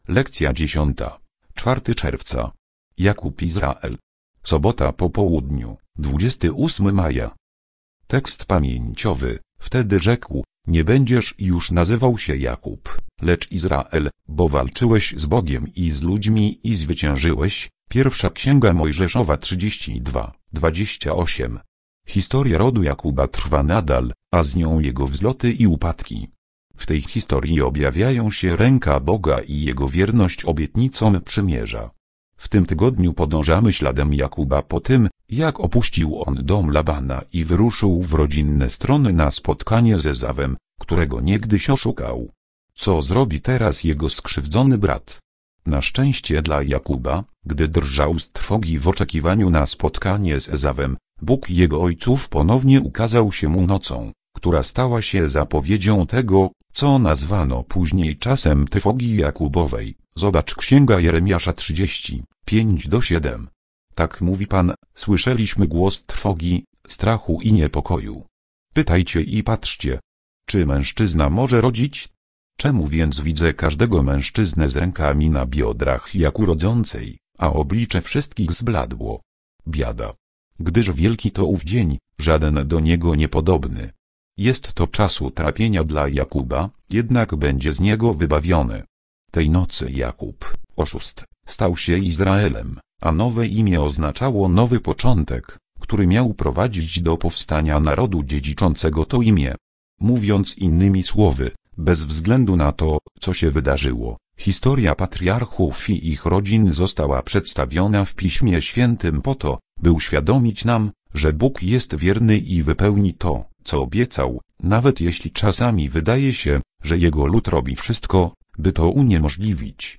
Lekcja 10. 4 czerwca. Jakub Izrael. Sobota po południu, 28 maja. Tekst pamięciowy. Wtedy rzekł: nie będziesz już nazywał się Jakub, lecz Izrael, bo walczyłeś z Bogiem i z ludźmi i zwyciężyłeś. Pierwsza Księga Mojżeszowa 32:28. Historia rodu Jakuba trwa nadal, a z nią jego wzloty i upadki. W tej historii objawiają się ręka Boga i jego wierność obietnicom przymierza. W tym tygodniu podążamy śladem Jakuba po tym, jak opuścił on dom Labana i wyruszył w rodzinne strony na spotkanie z Ezawem, którego niegdyś oszukał. Co zrobi teraz jego skrzywdzony brat? Na szczęście dla Jakuba, gdy drżał z trwogi w oczekiwaniu na spotkanie z Ezawem, Bóg jego ojców ponownie ukazał się mu nocą, która stała się zapowiedzią tego, co nazwano później czasem trwogi Jakubowej. Zobacz Księga Jeremiasza 35:7. Tak mówi Pan: słyszeliśmy głos trwogi, strachu i niepokoju. Pytajcie i patrzcie. Czy mężczyzna może rodzić? Czemu więc widzę każdego mężczyznę z rękami na biodrach jak u rodzącej, a oblicze wszystkich zbladło? Biada. Gdyż wielki to ów dzień, żaden do niego niepodobny. Jest to czas utrapienia dla Jakuba, jednak będzie z niego wybawiony. Tej nocy Jakub, oszust, stał się Izraelem, a nowe imię oznaczało nowy początek, który miał prowadzić do powstania narodu dziedziczącego to imię. Mówiąc innymi słowy, bez względu na to, co się wydarzyło, historia patriarchów i ich rodzin została przedstawiona w Piśmie Świętym po to, by uświadomić nam, że Bóg jest wierny i wypełni to, co obiecał, nawet jeśli czasami wydaje się, że jego lud robi wszystko, by to uniemożliwić.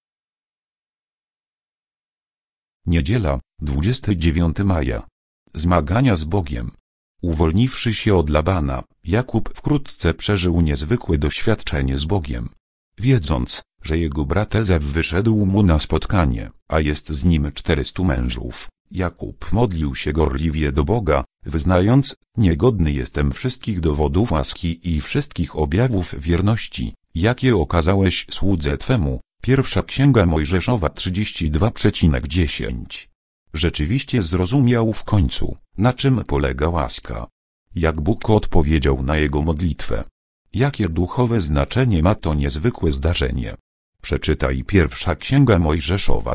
Niedziela, 29 maja. Zmagania z Bogiem. Uwolniwszy się od Labana, Jakub wkrótce przeżył niezwykłe doświadczenie z Bogiem. Wiedząc, że jego brat Ezaw wyszedł mu na spotkanie, a jest z nim 400 mężów, Jakub modlił się gorliwie do Boga, wyznając: niegodny jestem wszystkich dowodów łaski i wszystkich objawów wierności, jakie okazałeś słudze Twemu. Pierwsza Księga Mojżeszowa 32:10. Rzeczywiście zrozumiał w końcu, na czym polega łaska. Jak Bóg odpowiedział na jego modlitwę. Jakie duchowe znaczenie ma to niezwykłe zdarzenie. Przeczytaj Pierwsza Księga Mojżeszowa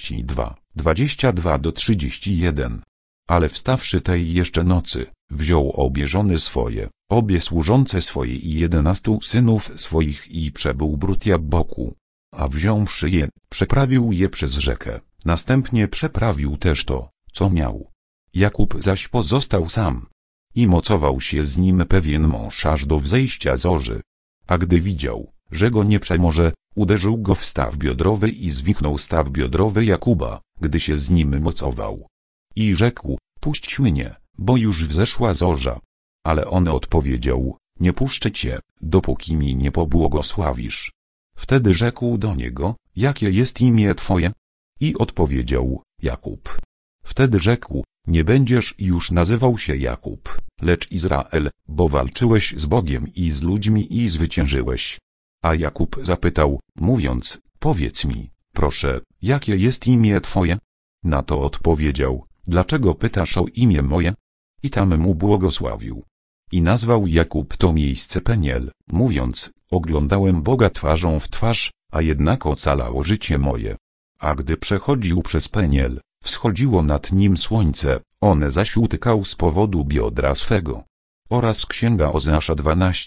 32:22-31. Ale wstawszy tej jeszcze nocy, wziął obie żony swoje, obie służące swoje i 11 synów swoich i przebył brud Jabboku. A wziąwszy je, przeprawił je przez rzekę, następnie przeprawił też to, co miał. Jakub zaś pozostał sam. I mocował się z nim pewien mąż aż do wzejścia zorzy. A gdy widział, że go nie przemoże, uderzył go w staw biodrowy i zwichnął staw biodrowy Jakuba, gdy się z nim mocował. I rzekł: puść mnie, bo już wzeszła zorza. Ale on odpowiedział: nie puszczę cię, dopóki mi nie pobłogosławisz. Wtedy rzekł do niego: jakie jest imię twoje? I odpowiedział: Jakub. Wtedy rzekł: nie będziesz już nazywał się Jakub, lecz Izrael, bo walczyłeś z Bogiem i z ludźmi i zwyciężyłeś. A Jakub zapytał, mówiąc: powiedz mi, proszę, jakie jest imię twoje? Na to odpowiedział: dlaczego pytasz o imię moje? I tam mu błogosławił. I nazwał Jakub to miejsce Peniel, mówiąc: oglądałem Boga twarzą w twarz, a jednak ocalało życie moje. A gdy przechodził przez Peniel, wschodziło nad nim słońce, on zaś utykał z powodu biodra swego. Oraz Księga Ozeasza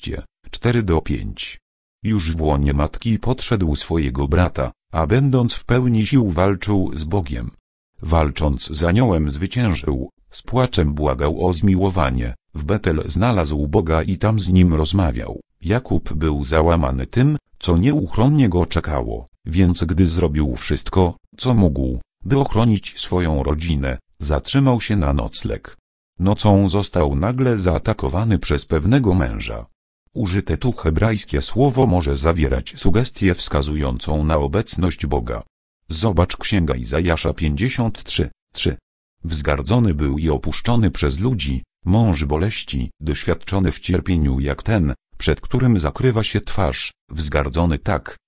12:4-5. Już w łonie matki podszedł swojego brata, a będąc w pełni sił walczył z Bogiem. Walcząc z aniołem zwyciężył, z płaczem błagał o zmiłowanie, w Betel znalazł Boga i tam z nim rozmawiał. Jakub był załamany tym, co nieuchronnie go czekało, więc gdy zrobił wszystko, co mógł, by ochronić swoją rodzinę, zatrzymał się na nocleg. Nocą został nagle zaatakowany przez pewnego męża. Użyte tu hebrajskie słowo może zawierać sugestię wskazującą na obecność Boga. Zobacz Księga Izajasza 53:3. Wzgardzony był i opuszczony przez ludzi, mąż boleści, doświadczony w cierpieniu jak ten, przed którym zakrywa się twarz, wzgardzony tak,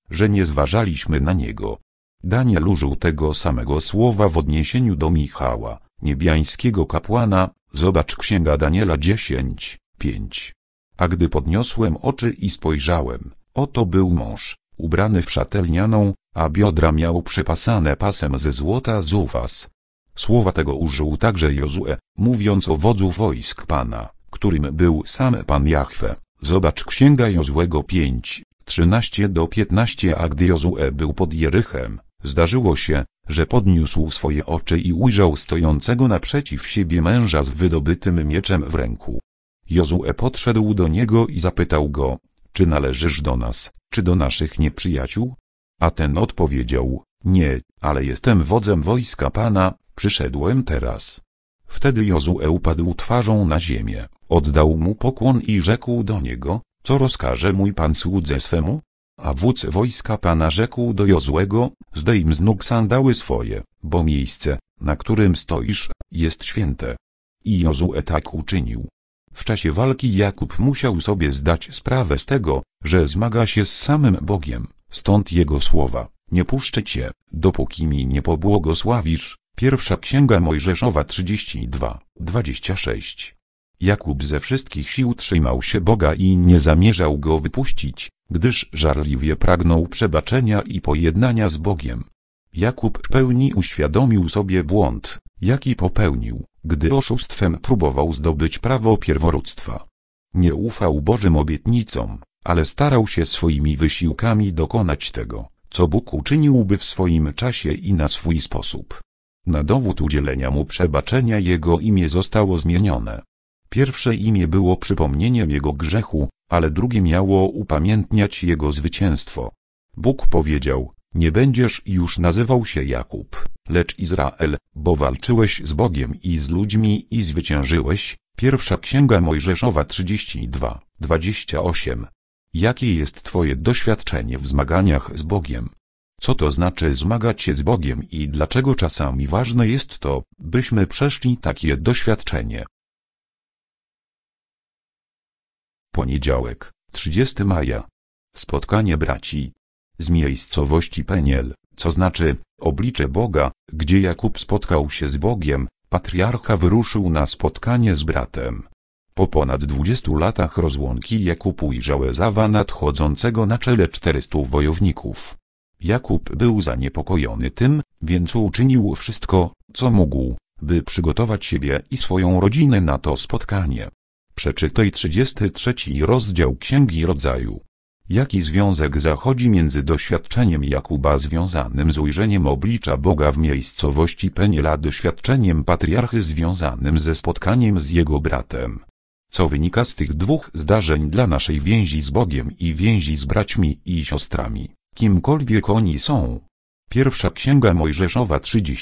że nie zważaliśmy na niego. Daniel użył tego samego słowa w odniesieniu do Michała, niebiańskiego kapłana, zobacz Księga Daniela 10:5. A gdy podniosłem oczy i spojrzałem, oto był mąż, ubrany w szatę lnianą, a biodra miał przepasane pasem ze złota z Ufaz. Słowa tego użył także Jozue, mówiąc o wodzu wojsk Pana, którym był sam Pan Jahwe. Zobacz Księga Jozuego 5:13-15. A gdy Jozue był pod Jerychem, zdarzyło się, że podniósł swoje oczy i ujrzał stojącego naprzeciw siebie męża z wydobytym mieczem w ręku. Jozue podszedł do niego i zapytał go, czy należysz do nas, czy do naszych nieprzyjaciół? A ten odpowiedział, nie, ale jestem wodzem wojska Pana, przyszedłem teraz. Wtedy Jozue upadł twarzą na ziemię, oddał mu pokłon i rzekł do niego, co rozkaże mój Pan słudze swemu? A wódz wojska Pana rzekł do Jozuego, zdejm z nóg sandały swoje, bo miejsce, na którym stoisz, jest święte. I Jozue tak uczynił. W czasie walki Jakub musiał sobie zdać sprawę z tego, że zmaga się z samym Bogiem, stąd jego słowa, nie puszczę cię, dopóki mi nie pobłogosławisz. Pierwsza Księga Mojżeszowa 32:26. Jakub ze wszystkich sił trzymał się Boga i nie zamierzał go wypuścić, gdyż żarliwie pragnął przebaczenia i pojednania z Bogiem. Jakub w pełni uświadomił sobie błąd, jaki popełnił, gdy oszustwem próbował zdobyć prawo pierworództwa. Nie ufał Bożym obietnicom, ale starał się swoimi wysiłkami dokonać tego, co Bóg uczyniłby w swoim czasie i na swój sposób. Na dowód udzielenia mu przebaczenia jego imię zostało zmienione. Pierwsze imię było przypomnieniem jego grzechu, ale drugie miało upamiętniać jego zwycięstwo. Bóg powiedział, nie będziesz już nazywał się Jakub, lecz Izrael, bo walczyłeś z Bogiem i z ludźmi i zwyciężyłeś. Pierwsza Księga Mojżeszowa 32:28. Jakie jest twoje doświadczenie w zmaganiach z Bogiem? Co to znaczy zmagać się z Bogiem i dlaczego czasami ważne jest to, byśmy przeszli takie doświadczenie? Poniedziałek, 30 maja. Spotkanie braci. Z miejscowości Peniel, co znaczy oblicze Boga, gdzie Jakub spotkał się z Bogiem, patriarcha wyruszył na spotkanie z bratem. Po ponad 20 latach rozłąki Jakub ujrzał Ezawa nadchodzącego na czele 400 wojowników. Jakub był zaniepokojony tym, więc uczynił wszystko, co mógł, by przygotować siebie i swoją rodzinę na to spotkanie. Przeczytaj 33 rozdział Księgi Rodzaju. Jaki związek zachodzi między doświadczeniem Jakuba związanym z ujrzeniem oblicza Boga w miejscowości Peniel a doświadczeniem patriarchy związanym ze spotkaniem z jego bratem? Co wynika z tych dwóch zdarzeń dla naszej więzi z Bogiem i więzi z braćmi i siostrami, kimkolwiek oni są? Pierwsza Księga Mojżeszowa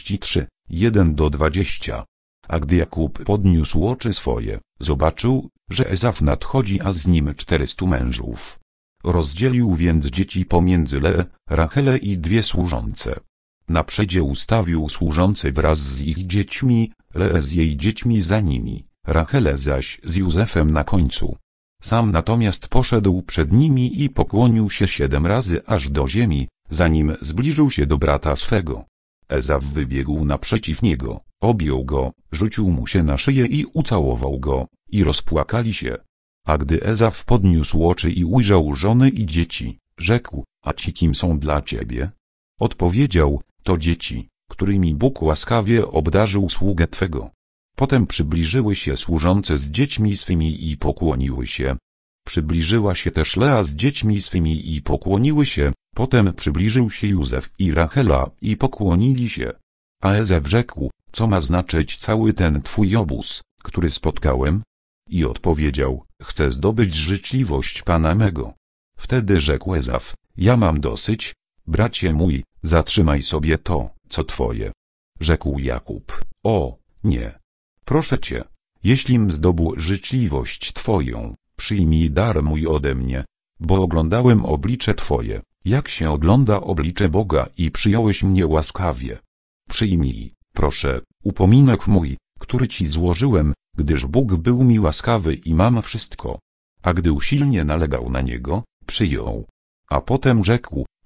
33:1-20. A gdy Jakub podniósł oczy swoje, zobaczył, że Ezaw nadchodzi, a z nim 400 mężów. Rozdzielił więc dzieci pomiędzy Leę, Rachelę i dwie służące. Na przedzie ustawił służące wraz z ich dziećmi, Leę z jej dziećmi za nimi, Rachelę zaś z Józefem na końcu. Sam natomiast poszedł przed nimi i pokłonił się 7 razy aż do ziemi, zanim zbliżył się do brata swego. Ezaw wybiegł naprzeciw niego, objął go, rzucił mu się na szyję i ucałował go, i rozpłakali się. A gdy Ezaw podniósł oczy i ujrzał żony i dzieci, rzekł, a ci kim są dla ciebie? Odpowiedział, to dzieci, którymi Bóg łaskawie obdarzył sługę twego. Potem przybliżyły się służące z dziećmi swymi i pokłoniły się. Przybliżyła się też Lea z dziećmi swymi i pokłoniły się, potem przybliżył się Józef i Rachela i pokłonili się. A Ezaw rzekł, co ma znaczyć cały ten twój obóz, który spotkałem? I odpowiedział, chcę zdobyć życzliwość Pana mego. Wtedy rzekł Ezaw, ja mam dosyć, bracie mój, zatrzymaj sobie to, co twoje. Rzekł Jakub, o, nie. Proszę cię, jeślim zdobył życzliwość twoją, przyjmij dar mój ode mnie, bo oglądałem oblicze twoje, jak się ogląda oblicze Boga i przyjąłeś mnie łaskawie. Przyjmij, proszę, upominek mój, który ci złożyłem, gdyż Bóg był mi łaskawy i mam wszystko. A gdy usilnie nalegał na niego, przyjął. A potem rzekł,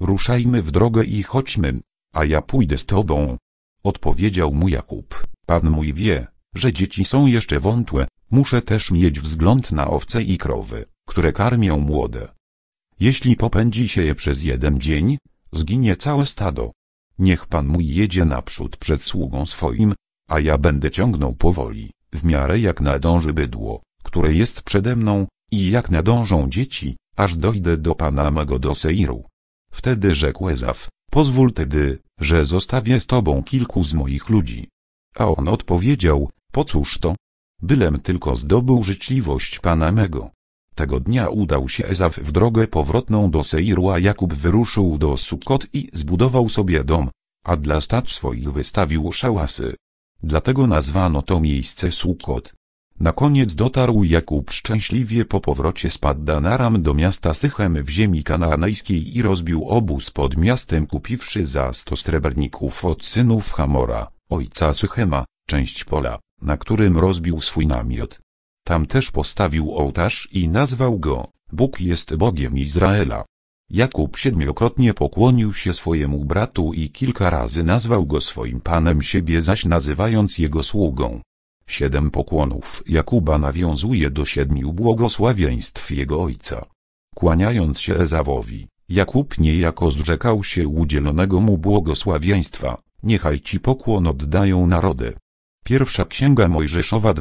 ruszajmy w drogę i chodźmy, a ja pójdę z tobą. Odpowiedział mu Jakub, Pan mój wie, że dzieci są jeszcze wątłe, muszę też mieć wzgląd na owce i krowy, które karmią młode. Jeśli popędzi się je przez jeden dzień, zginie całe stado. Niech Pan mój jedzie naprzód przed sługą swoim, a ja będę ciągnął powoli, w miarę jak nadąży bydło, które jest przede mną, i jak nadążą dzieci, aż dojdę do Pana mego do Seiru. Wtedy rzekł Ezaf, pozwól tedy, że zostawię z tobą kilku z moich ludzi. A on odpowiedział, po cóż to? Bylem tylko zdobył życzliwość Pana mego. Tego dnia udał się Ezaf w drogę powrotną do Seiru, a Jakub wyruszył do Sukkot i zbudował sobie dom, a dla stad swoich wystawił szałasy. Dlatego nazwano to miejsce Sukkot. Na koniec dotarł Jakub szczęśliwie po powrocie z Paddan Aram do miasta Sychem w ziemi kanaanejskiej i rozbił obóz pod miastem, kupiwszy za 100 srebrników od synów Hamora, ojca Sychema, część pola, na którym rozbił swój namiot. Tam też postawił ołtarz i nazwał go, Bóg jest Bogiem Izraela. Jakub 7-krotnie pokłonił się swojemu bratu i kilka razy nazwał go swoim panem, siebie zaś nazywając jego sługą. 7 pokłonów Jakuba nawiązuje do 7 błogosławieństw jego ojca. Kłaniając się Ezawowi, Jakub niejako zrzekał się udzielonego mu błogosławieństwa, niechaj ci pokłon oddają narody. Pierwsza Księga Mojżeszowa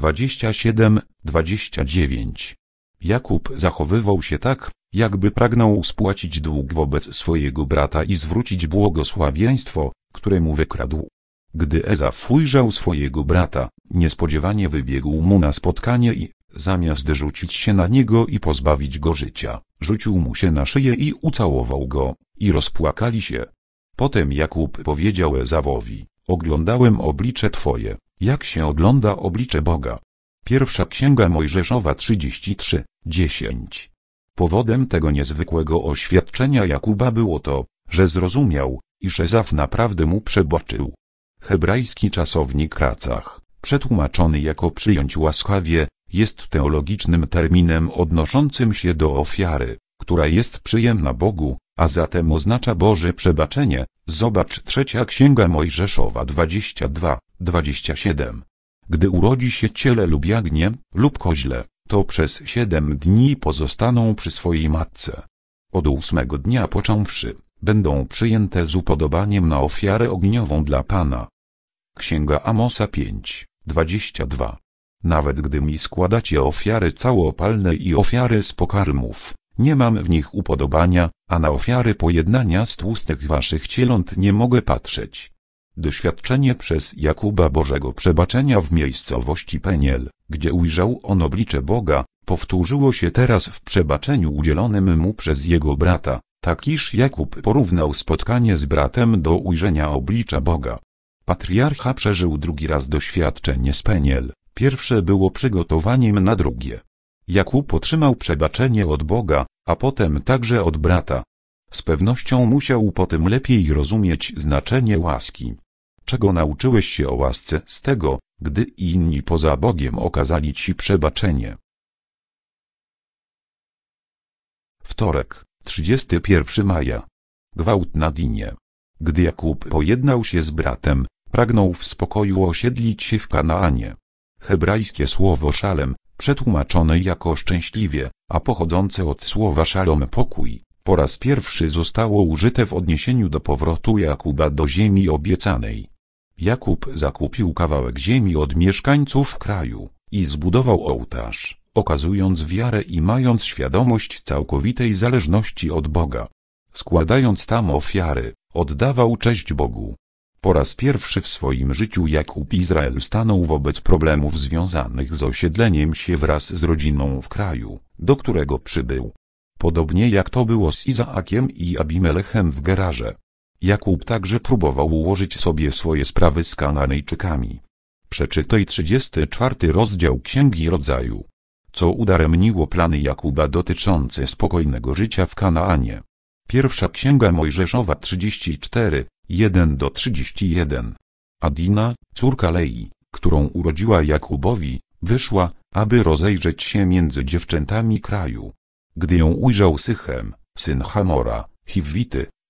27:29. Jakub zachowywał się tak, jakby pragnął spłacić dług wobec swojego brata i zwrócić błogosławieństwo, które mu wykradł. Gdy Ezaf ujrzał swojego brata, niespodziewanie wybiegł mu na spotkanie i, zamiast rzucić się na niego i pozbawić go życia, rzucił mu się na szyję i ucałował go, i rozpłakali się. Potem Jakub powiedział Ezawowi, oglądałem oblicze twoje, jak się ogląda oblicze Boga. Pierwsza Księga Mojżeszowa 33:10. Powodem tego niezwykłego oświadczenia Jakuba było to, że zrozumiał, iż Ezaf naprawdę mu przebaczył. Hebrajski czasownik racach, przetłumaczony jako przyjąć łaskawie, jest teologicznym terminem odnoszącym się do ofiary, która jest przyjemna Bogu, a zatem oznacza Boże przebaczenie. Zobacz Trzecia Księga Mojżeszowa 22:27. Gdy urodzi się ciele lub jagnię, lub koźle, to przez 7 dni pozostaną przy swojej matce. Od 8 dnia począwszy, będą przyjęte z upodobaniem na ofiarę ogniową dla Pana. Księga Amosa 5:22. Nawet gdy mi składacie ofiary całopalne i ofiary z pokarmów, nie mam w nich upodobania, a na ofiary pojednania z tłustych waszych cieląt nie mogę patrzeć. Doświadczenie przez Jakuba Bożego przebaczenia w miejscowości Peniel, gdzie ujrzał on oblicze Boga, powtórzyło się teraz w przebaczeniu udzielonym mu przez jego brata, tak iż Jakub porównał spotkanie z bratem do ujrzenia oblicza Boga. Patriarcha przeżył drugi raz doświadczenie z Peniel, pierwsze było przygotowaniem na drugie. Jakub otrzymał przebaczenie od Boga, a potem także od brata. Z pewnością musiał potem lepiej rozumieć znaczenie łaski. Czego nauczyłeś się o łasce z tego, gdy inni poza Bogiem okazali ci przebaczenie? Wtorek, 31 maja. Gwałt na Dinie. Gdy Jakub pojednał się z bratem, pragnął w spokoju osiedlić się w Kanaanie. Hebrajskie słowo szalem, przetłumaczone jako szczęśliwie, a pochodzące od słowa szalom pokój, po raz pierwszy zostało użyte w odniesieniu do powrotu Jakuba do ziemi obiecanej. Jakub zakupił kawałek ziemi od mieszkańców kraju i zbudował ołtarz, okazując wiarę i mając świadomość całkowitej zależności od Boga. Składając tam ofiary, oddawał cześć Bogu. Po raz pierwszy w swoim życiu Jakub Izrael stanął wobec problemów związanych z osiedleniem się wraz z rodziną w kraju, do którego przybył. Podobnie jak to było z Izaakiem i Abimelechem w Gerarze. Jakub także próbował ułożyć sobie swoje sprawy z Kananejczykami. Przeczytaj 34 rozdział Księgi Rodzaju. Co udaremniło plany Jakuba dotyczące spokojnego życia w Kanaanie. Pierwsza Księga Mojżeszowa 34:1-31. A Dina, córka Lei, którą urodziła Jakubowi, wyszła, aby rozejrzeć się między dziewczętami kraju. Gdy ją ujrzał Sychem, syn Hamora, Hiwity,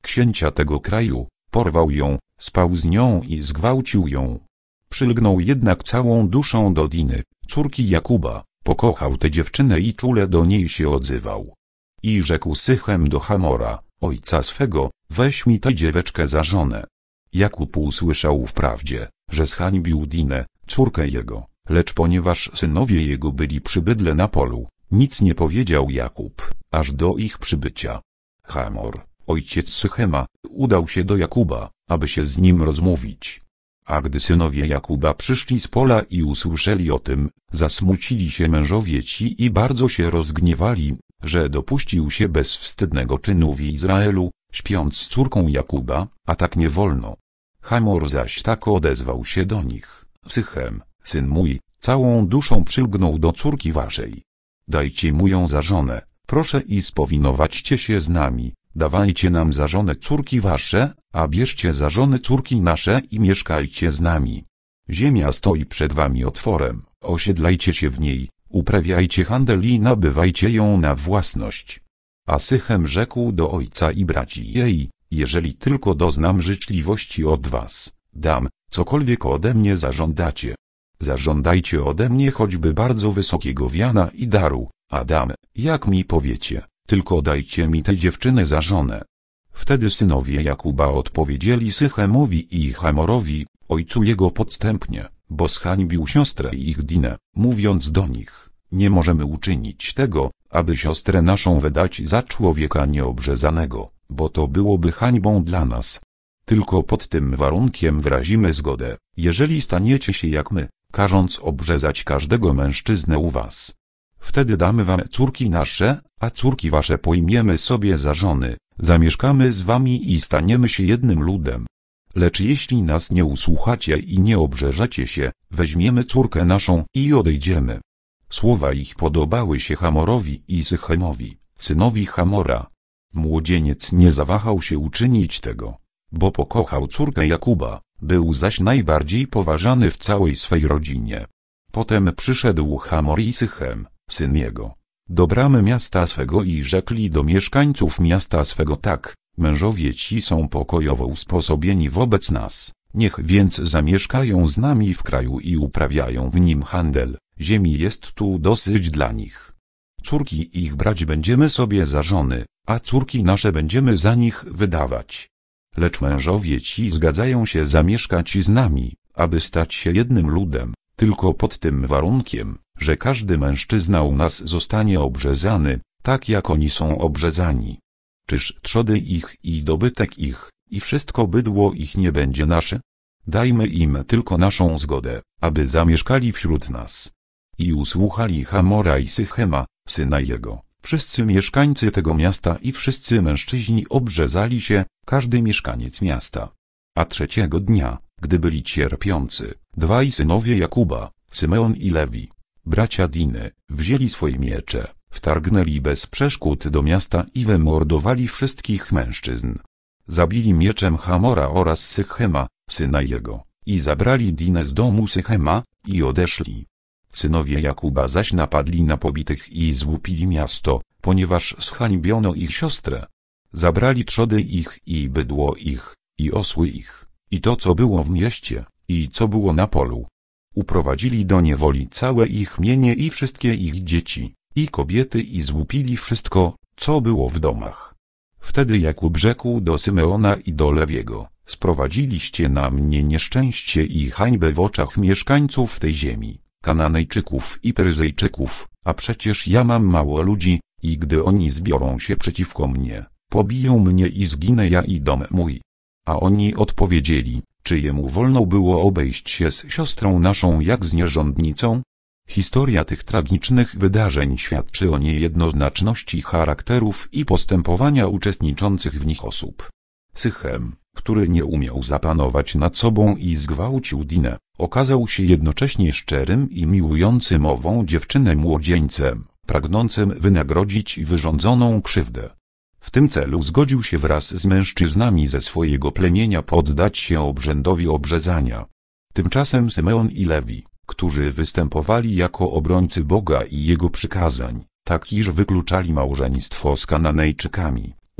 księcia tego kraju, porwał ją, spał z nią i zgwałcił ją. Przylgnął jednak całą duszą do Diny, córki Jakuba, pokochał tę dziewczynę i czule do niej się odzywał. I rzekł Sychem do Hamora, ojca swego, weź mi tę dzieweczkę za żonę. Jakub usłyszał wprawdzie, że zhańbił Dinę, córkę jego, lecz ponieważ synowie jego byli przy bydle na polu, nic nie powiedział Jakub, aż do ich przybycia. Hamor, ojciec Sychema, udał się do Jakuba, aby się z nim rozmówić. A gdy synowie Jakuba przyszli z pola i usłyszeli o tym, zasmucili się mężowie ci i bardzo się rozgniewali, że dopuścił się bezwstydnego czynu w Izraelu, śpiąc z córką Jakuba, a tak nie wolno. Hamor zaś tak odezwał się do nich: Sychem, syn mój, całą duszą przylgnął do córki waszej. Dajcie mu ją za żonę, proszę i spowinowaćcie się z nami, dawajcie nam za żonę córki wasze, a bierzcie za żony córki nasze i mieszkajcie z nami. Ziemia stoi przed wami otworem, osiedlajcie się w niej, uprawiajcie handel i nabywajcie ją na własność. A Sychem rzekł do ojca i braci jej: jeżeli tylko doznam życzliwości od was, dam, cokolwiek ode mnie zażądacie. Zażądajcie ode mnie choćby bardzo wysokiego wiana i daru, a dam, jak mi powiecie, tylko dajcie mi tę dziewczynę za żonę. Wtedy synowie Jakuba odpowiedzieli Sychemowi i Hamorowi, ojcu jego podstępnie, bo zhańbił siostrę ich Dinę, mówiąc do nich: nie możemy uczynić tego, aby siostrę naszą wydać za człowieka nieobrzezanego, bo to byłoby hańbą dla nas. Tylko pod tym warunkiem wyrazimy zgodę, jeżeli staniecie się jak my, każąc obrzezać każdego mężczyznę u was. Wtedy damy wam córki nasze, a córki wasze pojmiemy sobie za żony, zamieszkamy z wami i staniemy się jednym ludem. Lecz jeśli nas nie usłuchacie i nie obrzeżecie się, weźmiemy córkę naszą i odejdziemy. Słowa ich podobały się Hamorowi i Sychemowi, synowi Hamora. Młodzieniec nie zawahał się uczynić tego, bo pokochał córkę Jakuba, był zaś najbardziej poważany w całej swej rodzinie. Potem przyszedł Hamor i Sychem, syn jego, do bramy miasta swego i rzekli do mieszkańców miasta swego tak: mężowie ci są pokojowo usposobieni wobec nas, niech więc zamieszkają z nami w kraju i uprawiają w nim handel, ziemi jest tu dosyć dla nich. Córki ich brać będziemy sobie za żony, a córki nasze będziemy za nich wydawać. Lecz mężowie ci zgadzają się zamieszkać z nami, aby stać się jednym ludem, tylko pod tym warunkiem, że każdy mężczyzna u nas zostanie obrzezany, tak jak oni są obrzezani. Czyż trzody ich i dobytek ich, i wszystko bydło ich nie będzie nasze? Dajmy im tylko naszą zgodę, aby zamieszkali wśród nas. I usłuchali Hamora i Sychema, syna jego, wszyscy mieszkańcy tego miasta i wszyscy mężczyźni obrzezali się, każdy mieszkaniec miasta. A trzeciego dnia, gdy byli cierpiący, dwaj synowie Jakuba, Symeon i Lewi, bracia Diny, wzięli swoje miecze, wtargnęli bez przeszkód do miasta i wymordowali wszystkich mężczyzn. Zabili mieczem Hamora oraz Sychema, syna jego, i zabrali Dinę z domu Sychema, i odeszli. Synowie Jakuba zaś napadli na pobitych i złupili miasto, ponieważ zhańbiono ich siostrę. Zabrali trzody ich i bydło ich, i osły ich, i to co było w mieście, i co było na polu. Uprowadzili do niewoli całe ich mienie i wszystkie ich dzieci, i kobiety i złupili wszystko, co było w domach. Wtedy Jakub rzekł do Symeona i do Lewiego: sprowadziliście na mnie nieszczęście i hańbę w oczach mieszkańców tej ziemi, Kananejczyków i Peryzejczyków, a przecież ja mam mało ludzi, i gdy oni zbiorą się przeciwko mnie, pobiją mnie i zginę ja i dom mój. A oni odpowiedzieli: czy jemu wolno było obejść się z siostrą naszą jak z nierządnicą? Historia tych tragicznych wydarzeń świadczy o niejednoznaczności charakterów i postępowania uczestniczących w nich osób. Sychem, który nie umiał zapanować nad sobą i zgwałcił Dinę, okazał się jednocześnie szczerym i miłującym ową dziewczynę młodzieńcem, pragnącym wynagrodzić wyrządzoną krzywdę. W tym celu zgodził się wraz z mężczyznami ze swojego plemienia poddać się obrzędowi obrzezania. Tymczasem Symeon i Lewi, którzy występowali jako obrońcy Boga i Jego przykazań, tak iż wykluczali małżeństwo z Kananejczykami,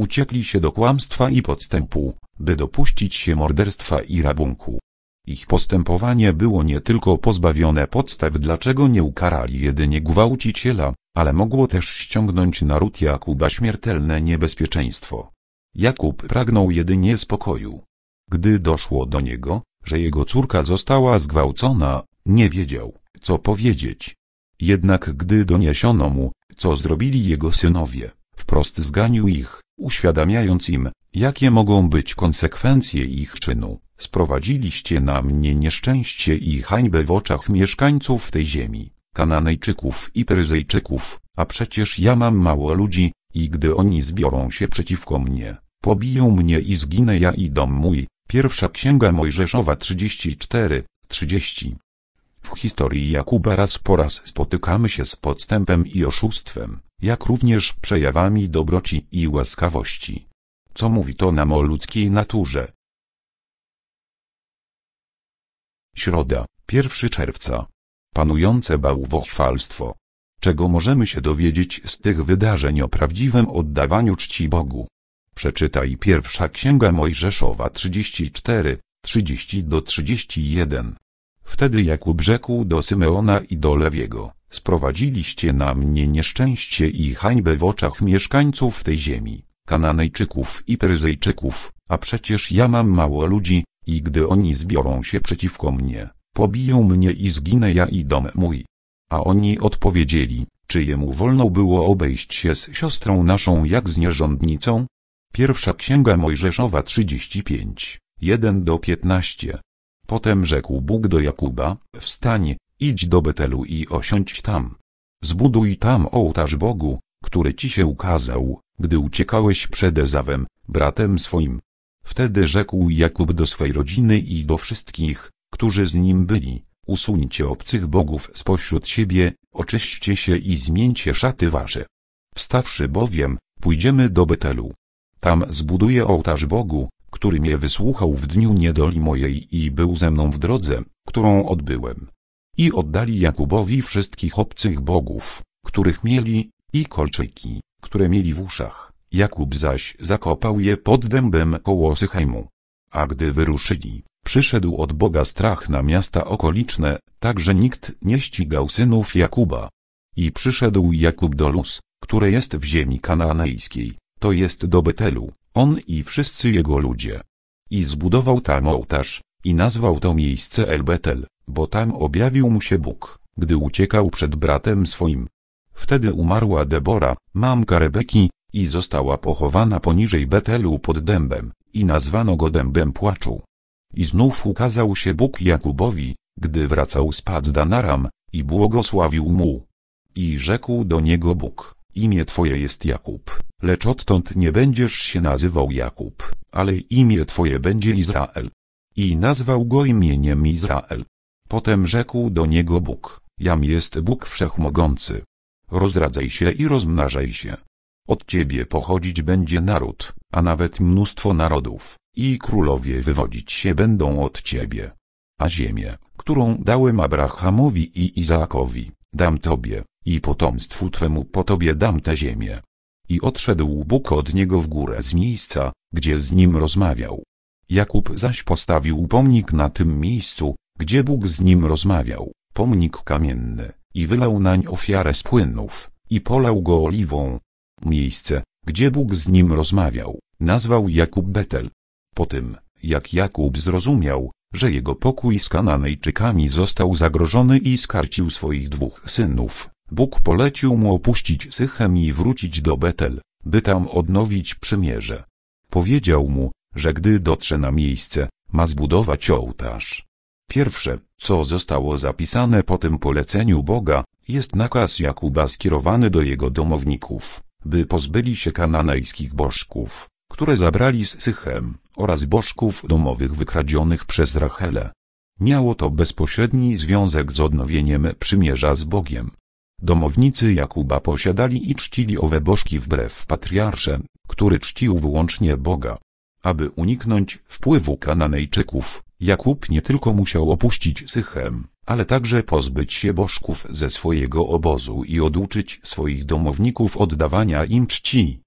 uciekli się do kłamstwa i podstępu, by dopuścić się morderstwa i rabunku. Ich postępowanie było nie tylko pozbawione podstaw, dlaczego nie ukarali jedynie gwałciciela, ale mogło też ściągnąć na ród Jakuba śmiertelne niebezpieczeństwo. Jakub pragnął jedynie spokoju. Gdy doszło do niego, że jego córka została zgwałcona, nie wiedział, co powiedzieć. Jednak gdy doniesiono mu, co zrobili jego synowie, wprost zganił ich, uświadamiając im, jakie mogą być konsekwencje ich czynu. Sprowadziliście na mnie nieszczęście i hańbę w oczach mieszkańców tej ziemi, Kananejczyków i Peryzejczyków, a przecież ja mam mało ludzi, i gdy oni zbiorą się przeciwko mnie, pobiją mnie i zginę ja i dom mój. Pierwsza Księga Mojżeszowa 34:30. W historii Jakuba raz po raz spotykamy się z podstępem i oszustwem, jak również przejawami dobroci i łaskawości. Co mówi to nam o ludzkiej naturze? Środa, 1 czerwca. Panujące bałwochwalstwo. Czego możemy się dowiedzieć z tych wydarzeń o prawdziwym oddawaniu czci Bogu? Przeczytaj Pierwsza Księga Mojżeszowa 34:30-31. Wtedy Jakub rzekł do Symeona i do Lewiego: sprowadziliście na mnie nieszczęście i hańbę w oczach mieszkańców tej ziemi, Kananejczyków i Peryzejczyków, a przecież ja mam mało ludzi, i gdy oni zbiorą się przeciwko mnie, pobiją mnie i zginę ja i dom mój. A oni odpowiedzieli: czy jemu wolno było obejść się z siostrą naszą jak z nierządnicą? Pierwsza Księga Mojżeszowa 35:1-15. Potem rzekł Bóg do Jakuba: wstań, idź do Betelu i osiądź tam. Zbuduj tam ołtarz Bogu, który ci się ukazał, gdy uciekałeś przed Ezawem, bratem swoim. Wtedy rzekł Jakub do swej rodziny i do wszystkich, którzy z nim byli: usuńcie obcych bogów spośród siebie, oczyśćcie się i zmieńcie szaty wasze. Wstawszy bowiem, pójdziemy do Betelu. Tam zbuduję ołtarz Bogu, który mnie wysłuchał w dniu niedoli mojej i był ze mną w drodze, którą odbyłem. I oddali Jakubowi wszystkich obcych bogów, których mieli, i kolczyki, które mieli w uszach. Jakub zaś zakopał je pod dębem koło Sychemu. A gdy wyruszyli, przyszedł od Boga strach na miasta okoliczne, tak że nikt nie ścigał synów Jakuba. I przyszedł Jakub do Luz, które jest w ziemi kanaanejskiej, to jest do Betelu, on i wszyscy jego ludzie. I zbudował tam ołtarz, i nazwał to miejsce El Betel, bo tam objawił mu się Bóg, gdy uciekał przed bratem swoim. Wtedy umarła Debora, mamka Rebeki, i została pochowana poniżej Betelu pod dębem, i nazwano go dębem płaczu. I znów ukazał się Bóg Jakubowi, gdy wracał z Paddan-Aram, i błogosławił mu. I rzekł do niego Bóg: imię twoje jest Jakub, lecz odtąd nie będziesz się nazywał Jakub, ale imię twoje będzie Izrael. I nazwał go imieniem Izrael. Potem rzekł do niego Bóg: jam jest Bóg Wszechmogący. Rozradzaj się i rozmnażaj się. Od ciebie pochodzić będzie naród, a nawet mnóstwo narodów, i królowie wywodzić się będą od ciebie. A ziemię, którą dałem Abrahamowi i Izaakowi, dam tobie, i potomstwu twemu po tobie dam tę ziemię. I odszedł Bóg od niego w górę z miejsca, gdzie z nim rozmawiał. Jakub zaś postawił pomnik na tym miejscu, gdzie Bóg z nim rozmawiał, pomnik kamienny, i wylał nań ofiarę z płynów, i polał go oliwą. Miejsce, gdzie Bóg z nim rozmawiał, nazwał Jakub Betel. Po tym, jak Jakub zrozumiał, że jego pokój z Kananejczykami został zagrożony i skarcił swoich dwóch synów, Bóg polecił mu opuścić Sychem i wrócić do Betel, by tam odnowić przymierze. Powiedział mu, że gdy dotrze na miejsce, ma zbudować ołtarz. Pierwsze, co zostało zapisane po tym poleceniu Boga, jest nakaz Jakuba skierowany do jego domowników, by pozbyli się kananejskich bożków, które zabrali z Sychem, oraz bożków domowych wykradzionych przez Rachelę. Miało to bezpośredni związek z odnowieniem przymierza z Bogiem. Domownicy Jakuba posiadali i czcili owe bożki wbrew patriarsze, który czcił wyłącznie Boga. Aby uniknąć wpływu Kananejczyków, Jakub nie tylko musiał opuścić Sychem, ale także pozbyć się bożków ze swojego obozu i oduczyć swoich domowników oddawania im czci.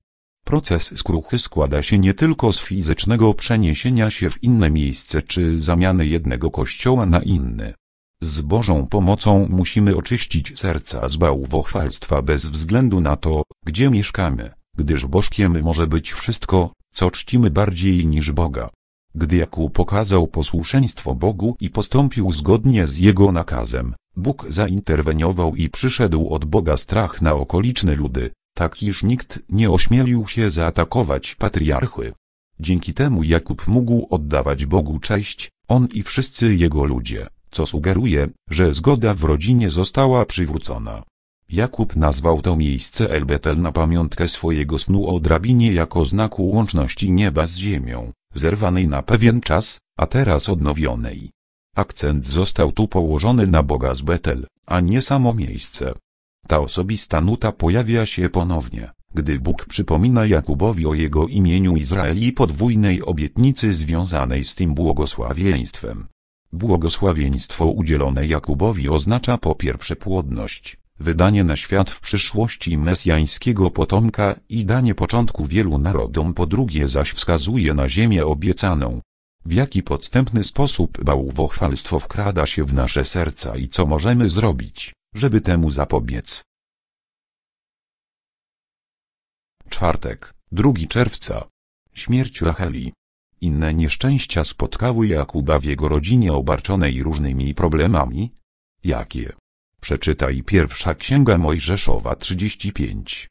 Proces skruchy składa się nie tylko z fizycznego przeniesienia się w inne miejsce czy zamiany jednego kościoła na inny. Z Bożą pomocą musimy oczyścić serca z bałwochwalstwa bez względu na to, gdzie mieszkamy, gdyż bożkiem może być wszystko, co czcimy bardziej niż Boga. Gdy Jakub pokazał posłuszeństwo Bogu i postąpił zgodnie z Jego nakazem, Bóg zainterweniował i przyszedł od Boga strach na okoliczne ludy, tak iż nikt nie ośmielił się zaatakować patriarchy. Dzięki temu Jakub mógł oddawać Bogu cześć, on i wszyscy jego ludzie, co sugeruje, że zgoda w rodzinie została przywrócona. Jakub nazwał to miejsce El Betel na pamiątkę swojego snu o drabinie jako znaku łączności nieba z ziemią, zerwanej na pewien czas, a teraz odnowionej. Akcent został tu położony na Boga z Betel, a nie samo miejsce. Ta osobista nuta pojawia się ponownie, gdy Bóg przypomina Jakubowi o jego imieniu Izrael i podwójnej obietnicy związanej z tym błogosławieństwem. Błogosławieństwo udzielone Jakubowi oznacza po pierwsze płodność, wydanie na świat w przyszłości mesjańskiego potomka i danie początku wielu narodom, po drugie zaś wskazuje na ziemię obiecaną. W jaki podstępny sposób bałwochwalstwo wkrada się w nasze serca i co możemy zrobić, żeby temu zapobiec? Czwartek, 2 czerwca. Śmierć Racheli. Inne nieszczęścia spotkały Jakuba w jego rodzinie obarczonej różnymi problemami. Jakie? Przeczytaj Pierwsza Księga Mojżeszowa 35,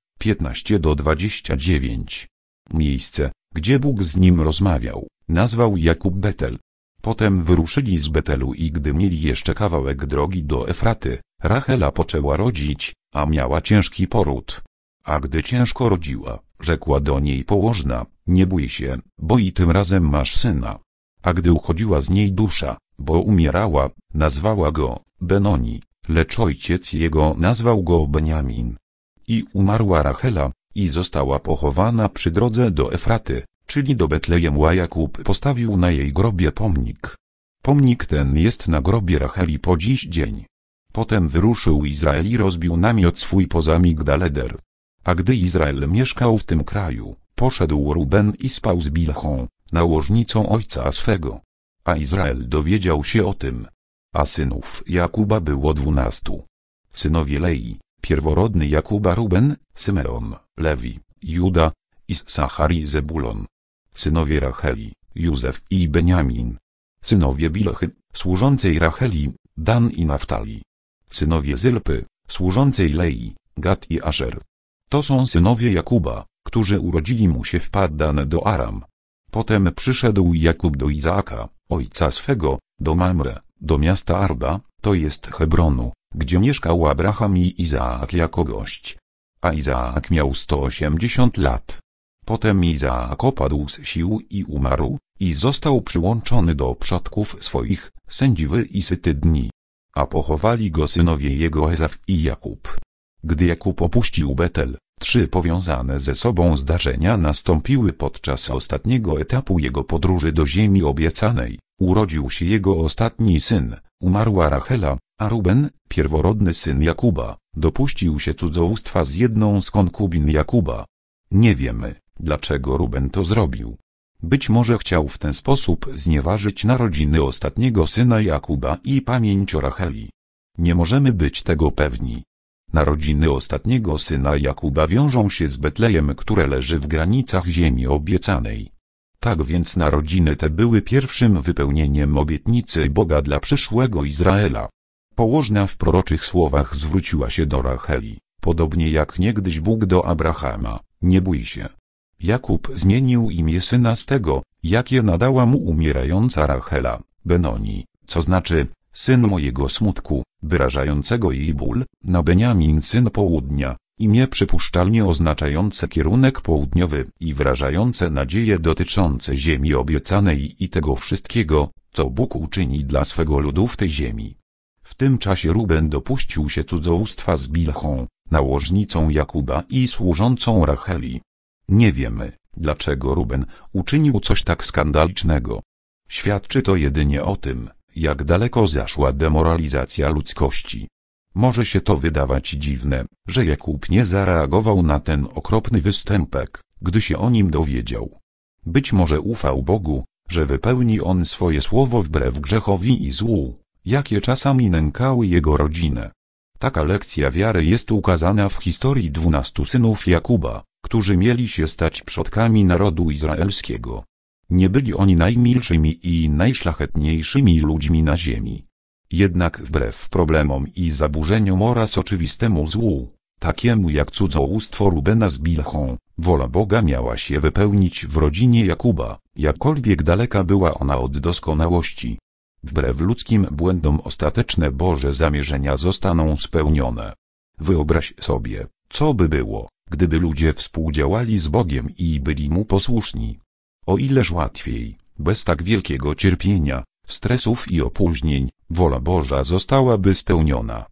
15-29. Miejsce, gdzie Bóg z nim rozmawiał, nazwał Jakub Betel. Potem wyruszyli z Betelu i gdy mieli jeszcze kawałek drogi do Efraty, Rachela poczęła rodzić, a miała ciężki poród. A gdy ciężko rodziła, rzekła do niej położna: nie bój się, bo i tym razem masz syna. A gdy uchodziła z niej dusza, bo umierała, nazwała go Benoni, lecz ojciec jego nazwał go Beniamin. I umarła Rachela, i została pochowana przy drodze do Efraty, czyli do Betlejemu, a Jakub postawił na jej grobie pomnik. Pomnik ten jest na grobie Racheli po dziś dzień. Potem wyruszył Izrael i rozbił namiot swój poza Migdal-Eder. A gdy Izrael mieszkał w tym kraju, poszedł Ruben i spał z Bilhą, nałożnicą ojca swego. A Izrael dowiedział się o tym. A synów Jakuba było 12. Synowie Lei, pierworodny Jakuba: Ruben, Symeon, Lewi, Juda, Issachar i Zebulon. Synowie Racheli, Józef i Beniamin. Synowie Bilchy, służącej Racheli, Dan i Naftali. Synowie Zylpy, służącej Lei, Gad i Aszer. To są synowie Jakuba, którzy urodzili mu się w Paddan do Aram. Potem przyszedł Jakub do Izaaka, ojca swego, do Mamre, do miasta Arba, to jest Hebronu, gdzie mieszkał Abraham i Izaak jako gość. A Izaak miał 180 lat. Potem Izaak opadł z sił i umarł, i został przyłączony do przodków swoich, sędziwy i syty dni. A pochowali go synowie jego Ezaf i Jakub. Gdy Jakub opuścił Betel, 3 powiązane ze sobą zdarzenia nastąpiły podczas ostatniego etapu jego podróży do ziemi obiecanej. Urodził się jego ostatni syn, umarła Rachela, a Ruben, pierworodny syn Jakuba, dopuścił się cudzołóstwa z jedną z konkubin Jakuba. Nie wiemy, dlaczego Ruben to zrobił. Być może chciał w ten sposób znieważyć narodziny ostatniego syna Jakuba i pamięć o Racheli. Nie możemy być tego pewni. Narodziny ostatniego syna Jakuba wiążą się z Betlejem, które leży w granicach ziemi obiecanej. Tak więc narodziny te były pierwszym wypełnieniem obietnicy Boga dla przyszłego Izraela. Położna w proroczych słowach zwróciła się do Racheli, podobnie jak niegdyś Bóg do Abrahama: nie bój się. Jakub zmienił imię syna z tego, jakie nadała mu umierająca Rachela, Benoni, co znaczy syn mojego smutku, wyrażającego jej ból, na Beniamin, syn południa, imię przypuszczalnie oznaczające kierunek południowy i wyrażające nadzieje dotyczące ziemi obiecanej i tego wszystkiego, co Bóg uczyni dla swego ludu w tej ziemi. W tym czasie Ruben dopuścił się cudzołóstwa z Bilhą, nałożnicą Jakuba i służącą Racheli. Nie wiemy, dlaczego Ruben uczynił coś tak skandalicznego. Świadczy to jedynie o tym, jak daleko zaszła demoralizacja ludzkości. Może się to wydawać dziwne, że Jakub nie zareagował na ten okropny występek, gdy się o nim dowiedział. Być może ufał Bogu, że wypełni on swoje słowo wbrew grzechowi i złu, jakie czasami nękały jego rodzinę. Taka lekcja wiary jest ukazana w historii 12 synów Jakuba, którzy mieli się stać przodkami narodu izraelskiego. Nie byli oni najmilszymi i najszlachetniejszymi ludźmi na ziemi. Jednak wbrew problemom i zaburzeniom oraz oczywistemu złu, takiemu jak cudzołóstwo Rubena z Bilhą, wola Boga miała się wypełnić w rodzinie Jakuba, jakkolwiek daleka była ona od doskonałości. Wbrew ludzkim błędom ostateczne Boże zamierzenia zostaną spełnione. Wyobraź sobie, co by było, gdyby ludzie współdziałali z Bogiem i byli Mu posłuszni. O ileż łatwiej, bez tak wielkiego cierpienia, stresów i opóźnień, wola Boża zostałaby spełniona.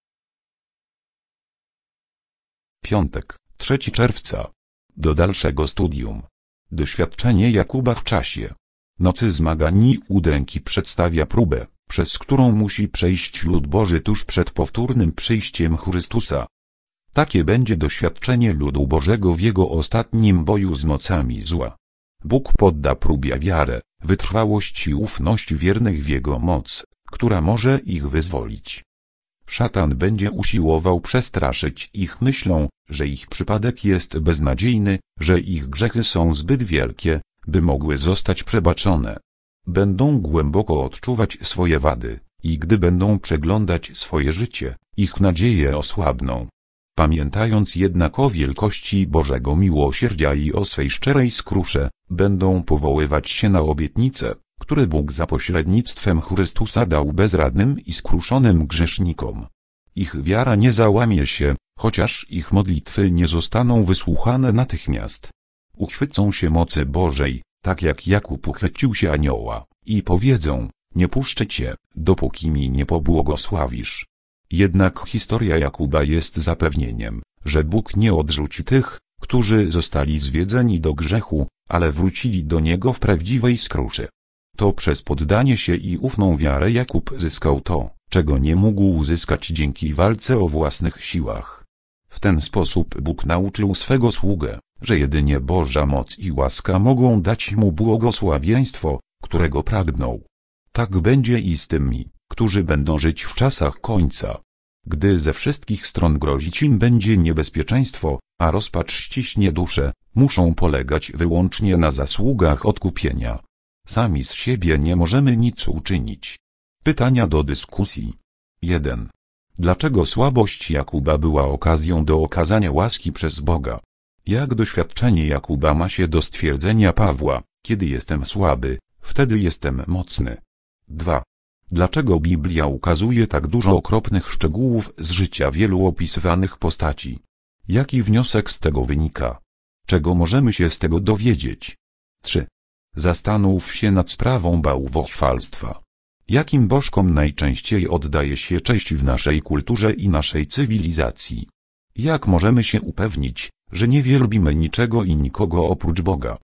Piątek, 3 czerwca. Do dalszego studium. Doświadczenie Jakuba w czasie nocy zmagań i udręki przedstawia próbę, przez którą musi przejść lud Boży tuż przed powtórnym przyjściem Chrystusa. Takie będzie doświadczenie ludu Bożego w jego ostatnim boju z mocami zła. Bóg podda próbie wiarę, wytrwałość i ufność wiernych w Jego moc, która może ich wyzwolić. Szatan będzie usiłował przestraszyć ich myślą, że ich przypadek jest beznadziejny, że ich grzechy są zbyt wielkie, by mogły zostać przebaczone. Będą głęboko odczuwać swoje wady, i gdy będą przeglądać swoje życie, ich nadzieje osłabną. Pamiętając jednak o wielkości Bożego miłosierdzia i o swej szczerej skrusze, będą powoływać się na obietnice, które Bóg za pośrednictwem Chrystusa dał bezradnym i skruszonym grzesznikom. Ich wiara nie załamie się, chociaż ich modlitwy nie zostaną wysłuchane natychmiast. Uchwycą się mocy Bożej, tak jak Jakub uchwycił się anioła, i powiedzą: nie puszczę cię, dopóki mi nie pobłogosławisz. Jednak historia Jakuba jest zapewnieniem, że Bóg nie odrzuci tych, którzy zostali zwiedzeni do grzechu, ale wrócili do Niego w prawdziwej skrusze. To przez poddanie się i ufną wiarę Jakub zyskał to, czego nie mógł uzyskać dzięki walce o własnych siłach. W ten sposób Bóg nauczył swego sługę, że jedynie Boża moc i łaska mogą dać mu błogosławieństwo, którego pragnął. Tak będzie i z tymi, którzy będą żyć w czasach końca. Gdy ze wszystkich stron grozić im będzie niebezpieczeństwo, a rozpacz ściśnie duszę, muszą polegać wyłącznie na zasługach odkupienia. Sami z siebie nie możemy nic uczynić. Pytania do dyskusji. 1. Dlaczego słabość Jakuba była okazją do okazania łaski przez Boga? Jak doświadczenie Jakuba ma się do stwierdzenia Pawła: kiedy jestem słaby, wtedy jestem mocny? 2. Dlaczego Biblia ukazuje tak dużo okropnych szczegółów z życia wielu opisywanych postaci? Jaki wniosek z tego wynika? Czego możemy się z tego dowiedzieć? 3. Zastanów się nad sprawą bałwochwalstwa. Jakim bożkom najczęściej oddaje się cześć w naszej kulturze i naszej cywilizacji? Jak możemy się upewnić, że nie wielbimy niczego i nikogo oprócz Boga?